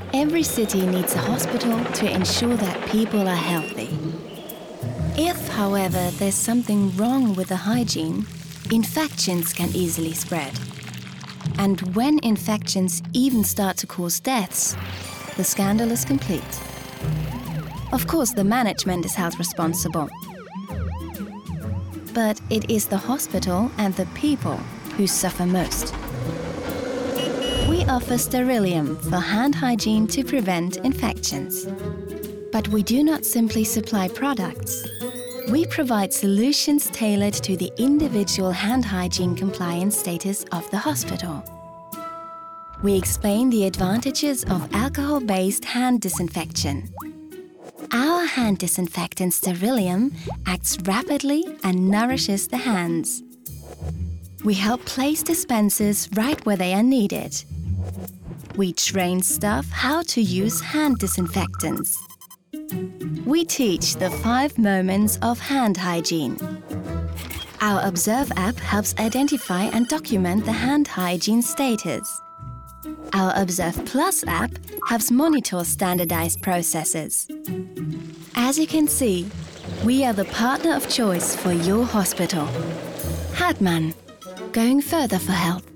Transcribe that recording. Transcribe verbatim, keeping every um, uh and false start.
Every city needs a hospital to ensure that people are healthy. If, however, there's something wrong with the hygiene, infections can easily spread. And when infections even start to cause deaths, the scandal is complete. Of course, the management is held responsible. But it is the hospital and the people who suffer most. We offer Sterilium for hand hygiene to prevent infections. But we do not simply supply products. We provide solutions tailored to the individual hand hygiene compliance status of the hospital. We explain the advantages of alcohol-based hand disinfection. Our hand disinfectant Sterilium acts rapidly and nourishes the hands. We help place dispensers right where they are needed. We train staff how to use hand disinfectants. We teach the five moments of hand hygiene. Our Observe app helps identify and document the hand hygiene status. Our Observe Plus app helps monitor standardized processes. As you can see, we are the partner of choice for your hospital. Hartmann, going further for health.